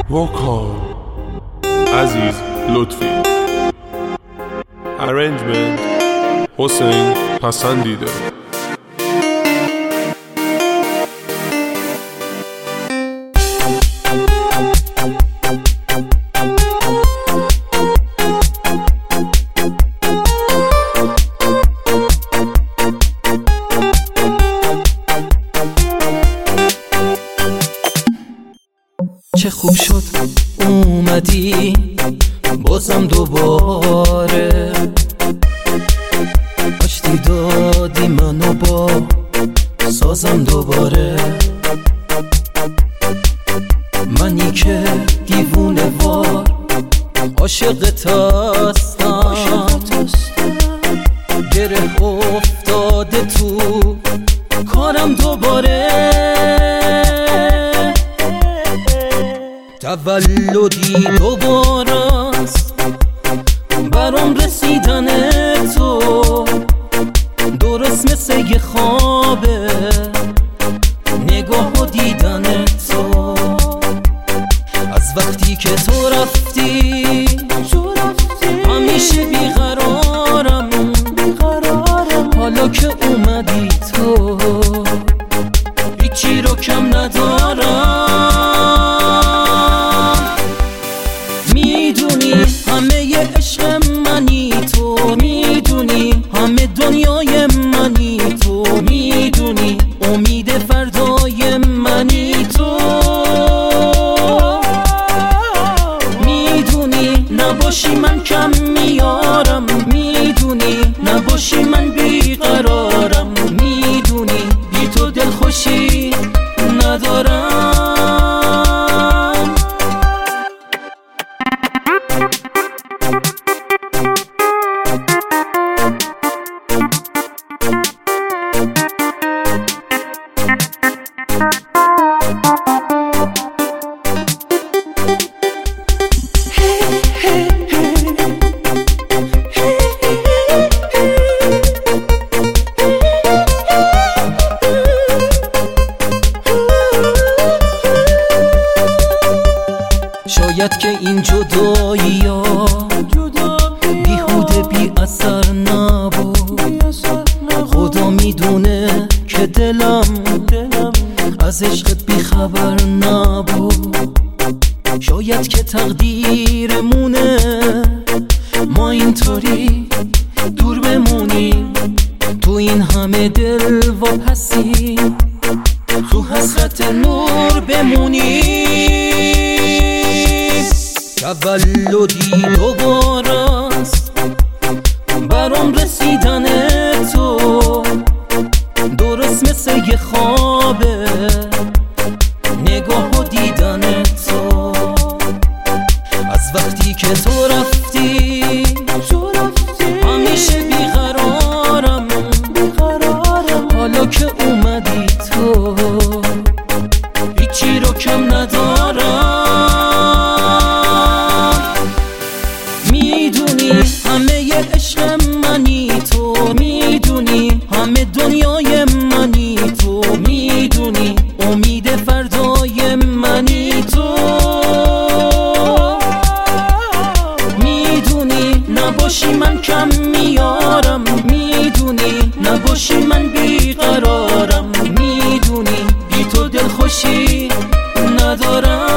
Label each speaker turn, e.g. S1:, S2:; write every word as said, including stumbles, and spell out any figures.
S1: وکال عزیز لطفی. ارنجمنت حسین پسندیده.
S2: چه خوب شد اومدی بازم دوباره، آشتی دادی منو با سازم دوباره. منی که دیوونه وار عاشقت هستم، گره افتاده تو کارم دوباره. تولدی دوبارست برام رسیدن تو، درست مثل یه خوابه نگاه و دیدن تو. از وقتی که تو رفتی همیشه بیقرارم، حالا که اومدی تو هیچی رو کم ندارم. میدونی همه ی عشق منی تو، میدونی همه دنیای منی تو، میدونی امید فردای منی تو، میدونی نباشی من کم میارم، میدونی نباشی من بیقرارم، میدونی بی تو دلخوشی ندارم. شاید که این جدایی ها بیهوده بی اثر نبود، خدا میدونه که دلم از عشقت بی خبر نبود. شاید که تقدیرمونه ما اینطوری دور بمونیم، تو این همه دل و پسی تو حسرت نور بمونیم. تولدی دوبارست برام رسیدن تو، درست مثل یه خوابه نگاه و دیدن تو. از وقتی که تو رفتی همیشه بیقرارم، حالا که اومدی تو هیچی رو کم ندارم. میدونی همه ی عشق منی تو، میدونی همه دنیای منی تو، میدونی امید فردای منی تو، میدونی نباشی من کم میارم، میدونی نباشی من بیقرارم، میدونی بی تو دلخوشی ندارم.